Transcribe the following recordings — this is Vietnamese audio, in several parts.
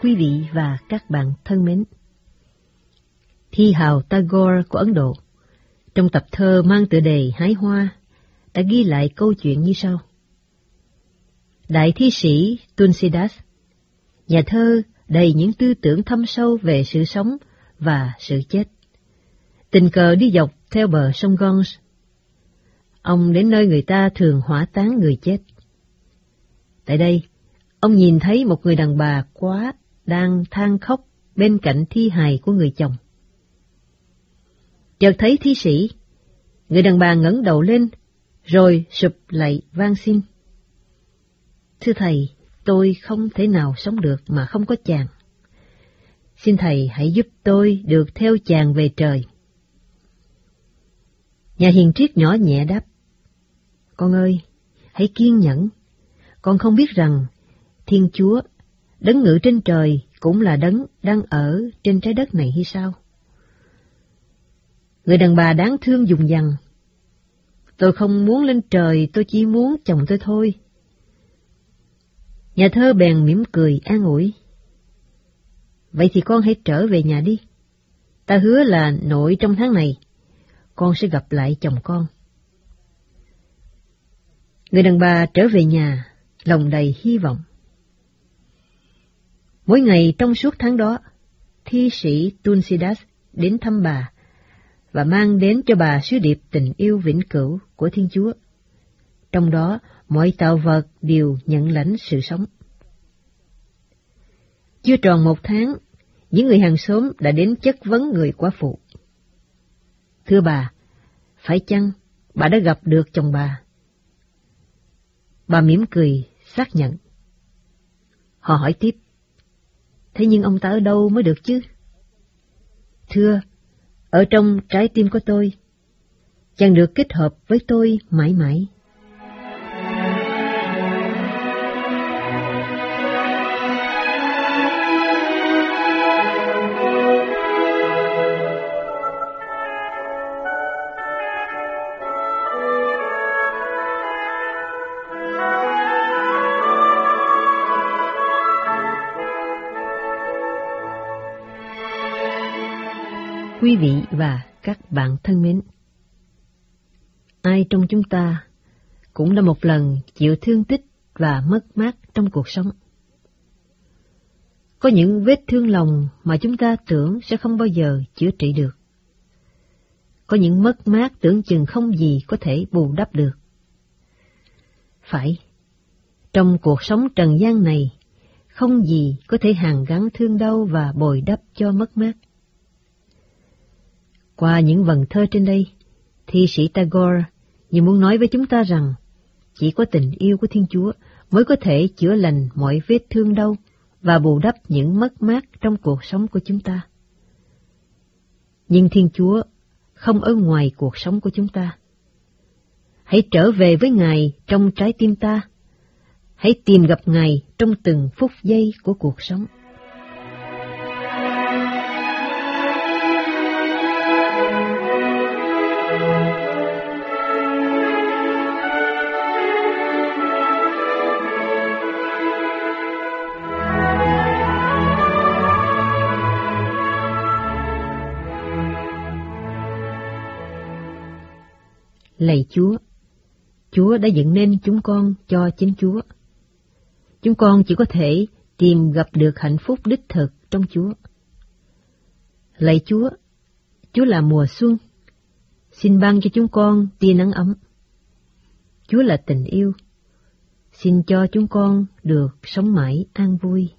Quý vị và các bạn thân mến, thi hào Tagore của Ấn Độ, trong tập thơ mang tựa đề Hái Hoa, đã ghi lại câu chuyện như sau. Đại thi sĩ Tulsidas, nhà thơ đầy những tư tưởng thâm sâu về sự sống và sự chết, tình cờ đi dọc theo bờ sông Ganges. Ông đến nơi người ta thường hỏa táng người chết. Tại đây, ông nhìn thấy một người đàn bà quá đang than khóc bên cạnh thi hài của người chồng. Chợt thấy thi sĩ, người đàn bà ngẩng đầu lên, rồi sụp lạy van xin. Thưa thầy, tôi không thể nào sống được mà không có chàng. Xin thầy hãy giúp tôi được theo chàng về trời. Nhà hiền triết nhỏ nhẹ đáp, con ơi, hãy kiên nhẫn. Con không biết rằng Thiên Chúa, đấng ngự trên trời, cũng là đấng đang ở trên trái đất này hay sao? Người đàn bà đáng thương dùng dằng, tôi không muốn lên trời, tôi chỉ muốn chồng tôi thôi. Nhà thơ bèn mỉm cười an ủi, vậy thì con hãy trở về nhà đi. Ta hứa là nội trong tháng này, con sẽ gặp lại chồng con. Người đàn bà trở về nhà, lòng đầy hy vọng. Mỗi ngày trong suốt tháng đó, thi sĩ Tulsidas đến thăm bà và mang đến cho bà sứ điệp tình yêu vĩnh cửu của Thiên Chúa. Trong đó, mọi tạo vật đều nhận lãnh sự sống. Chưa tròn 1 tháng, những người hàng xóm đã đến chất vấn người quả phụ. Thưa bà, phải chăng bà đã gặp được chồng bà? Bà mỉm cười xác nhận. Họ hỏi tiếp, thế nhưng ông ta ở đâu mới được chứ? Thưa, ở trong trái tim của tôi, chàng được kết hợp với tôi mãi mãi. Quý vị và các bạn thân mến, ai trong chúng ta cũng đã một lần chịu thương tích và mất mát trong cuộc sống. Có những vết thương lòng mà chúng ta tưởng sẽ không bao giờ chữa trị được. Có những mất mát tưởng chừng không gì có thể bù đắp được. Phải, trong cuộc sống trần gian này, không gì có thể hàn gắn thương đau và bồi đắp cho mất mát. Qua những vần thơ trên đây, thi sĩ Tagore như muốn nói với chúng ta rằng chỉ có tình yêu của Thiên Chúa mới có thể chữa lành mọi vết thương đau và bù đắp những mất mát trong cuộc sống của chúng ta. Nhưng Thiên Chúa không ở ngoài cuộc sống của chúng ta. Hãy trở về với Ngài trong trái tim ta. Hãy tìm gặp Ngài trong từng phút giây của cuộc sống. Lạy Chúa, Chúa đã dựng nên chúng con cho chính Chúa. Chúng con chỉ có thể tìm gặp được hạnh phúc đích thực trong Chúa. Lạy Chúa, Chúa là mùa xuân, xin ban cho chúng con tia nắng ấm. Chúa là tình yêu, xin cho chúng con được sống mãi an vui.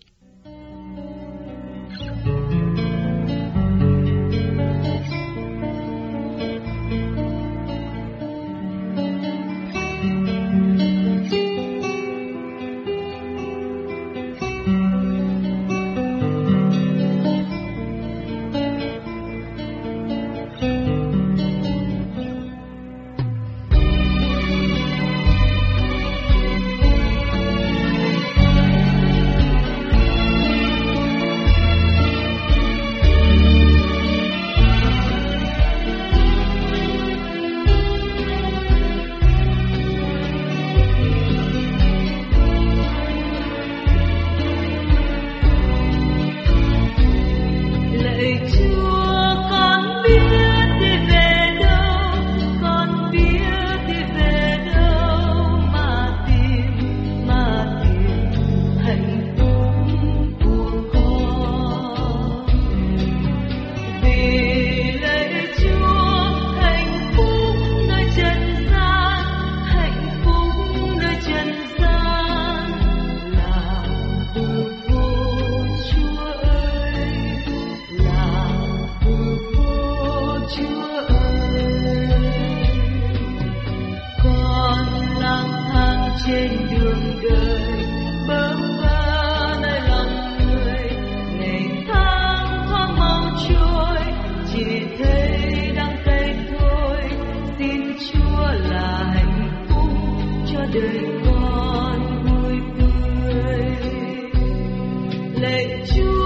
trên đường đời bơ vơ nơi lòng người, ngày tháng thoáng mau trôi, chỉ thấy đắng cay thôi. Xin Chúa là hạnh phúc cho đời con vui tươi. Lạy Chúa